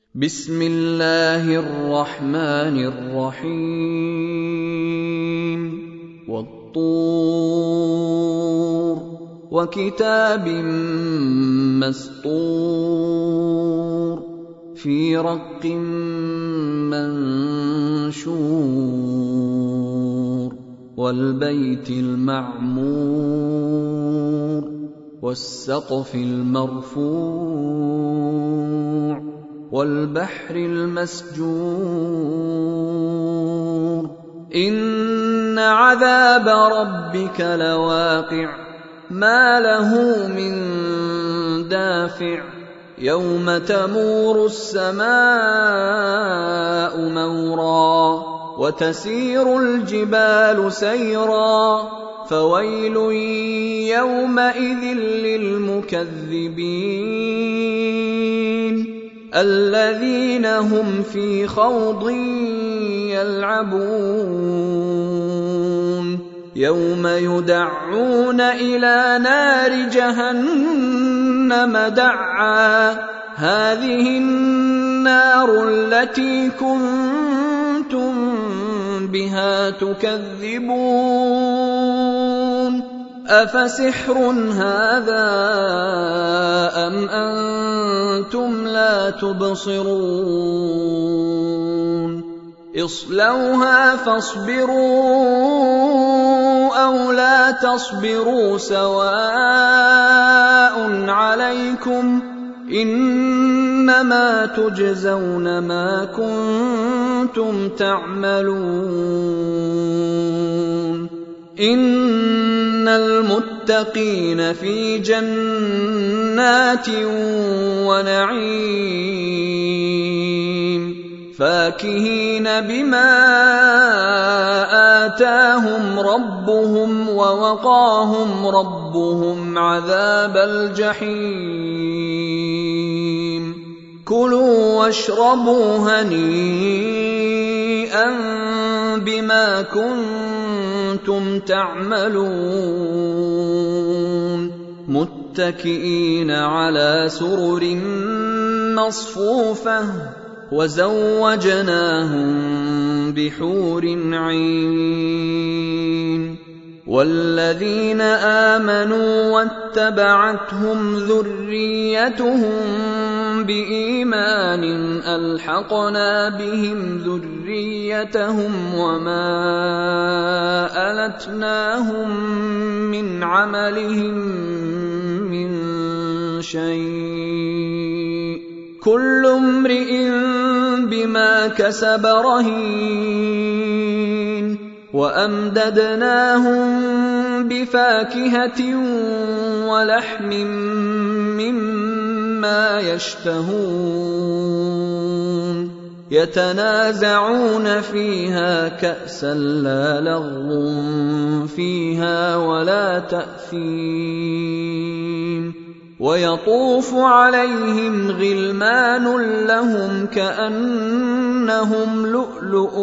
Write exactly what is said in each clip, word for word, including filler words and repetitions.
بسم الله الرحمن الرحيم والطور وكتاب مسطور في رق منشور والبيت المعمور والسقف المرفوع والبحر المسجور إن عذاب ربك لواقع ما له من دافع يوم تمور السماء مورا وتسير الجبال سيرا فويل يومئذ للمكذبين الذين هم في خوض يلعبون يوم يدعون إلى نار جهنم دعا هذه النار التي كنتم بها تكذبون أفسحر هذا أم أنتم لا تبصرون اصلوها فاصبروا أو لا تصبروا سواء عليكم إنما تجزون ما كنتم تعملون إن المتقين في جنات ونعيم فاكهين بما آتاهم ربهم ووقاهم ربهم عذاب الجحيم كلوا واشربوا هنيئا بما كنتم تعملون متكئين على سرر مصفوفة وزوجناهم بحور عين والذين آمنوا واتبعتهم ذريتهم بإيمان ألحقنا بهم ذريتهم وما ألتناهم من عملهم من شيء كل امرئ بما كسب رهين وأمددناهم بفاكهة ولحم مما يشتهون يتنازعون فيها كأسا لا لغو فيها ولا تأثيم ويطوف عليهم غلمان لهم كأنهم لؤلؤ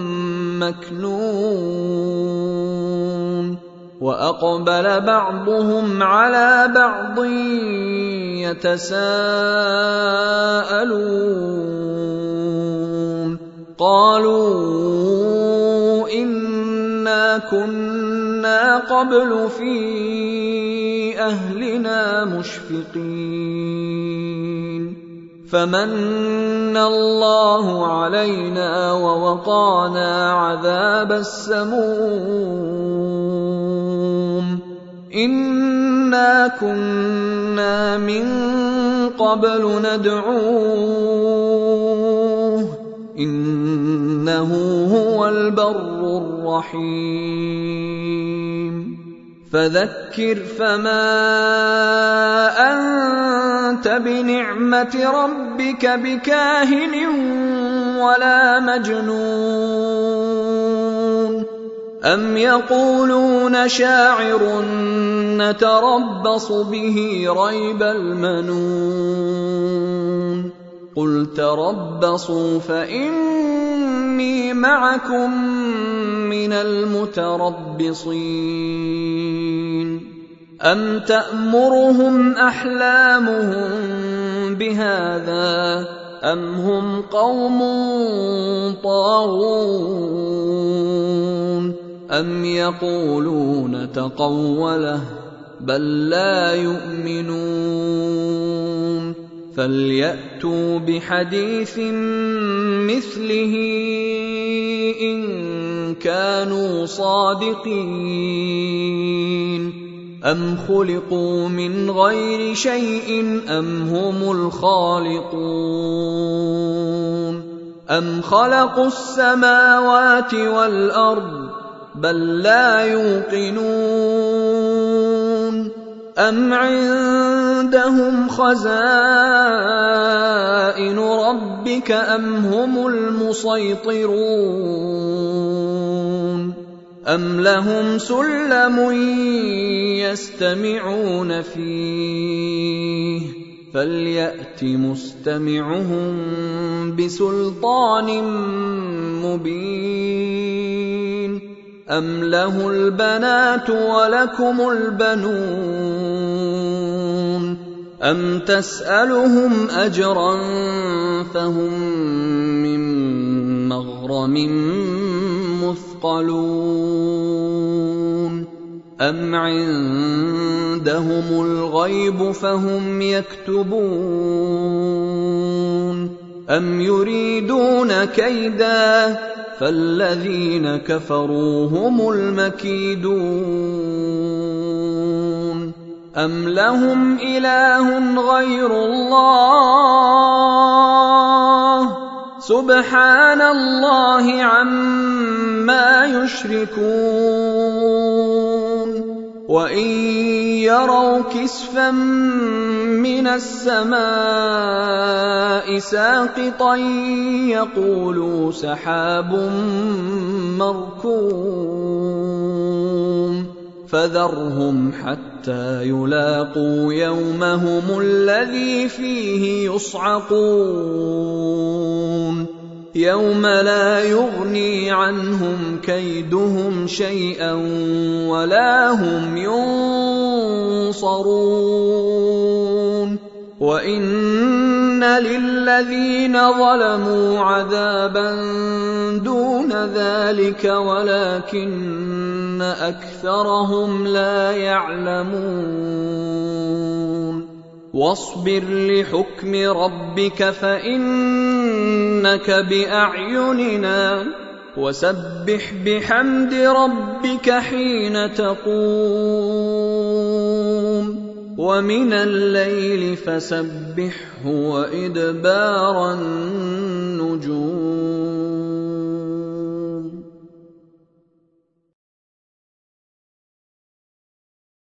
مكنون وأقبل بعضهم على بعض يتساءلون قالوا إنا كنا قبل في أهلنا مشفقين فمن الله علينا ووقانا عذاب السموم إنا كنا من قبل ندعوه إنه هو البر الرحيم فذكر فما أنت بنعمة ربك بكاهن ولا مجنون أم يقولون شاعر نتربص به ريب المنون قل تربصوا فإني معكم من المتربصين أم تأمرهم أحلامهم بهذا أم هم قوم طاغون أم يقولون تقوله بل لا يؤمنون فليأتوا بحديث مثله إن كانوا صادقين أم خلقوا من غير شيء أم هم الخالقون أم خلقوا السماوات والأرض بل لا يوقنون أم عندهم خزائن ربك أم هم المسيطرون أم لهم سلم يستمعون فيه فليأت مستمعهم بسلطان مبين أم له البنات ولكم البنون أم تسألهم أجرا فهم من مغرم مثقلون أم عندهم الغيب فهم يكتبون أم يريدون كيدا فالذين كفروا هم المكيدون أم لهم إله غير الله سبحان الله عما يشركون وإن يروا كسفا من السماء ساقطا يقولوا سحاب مركوم فذرهم حتى يلاقوا يومهم الذي فيه يصعقون يوم لا يغني عنهم كيدهم شيئا ولا هم ينصرون وإن للذين ظلموا عذابا دون ذلك ولكن أكثرهم لا يعلمون واصبر لحكم ربك فإنك بأعيننا وسبح بحمد ربك حين تقوم ومن الليل فسبحه وإدبار النجوم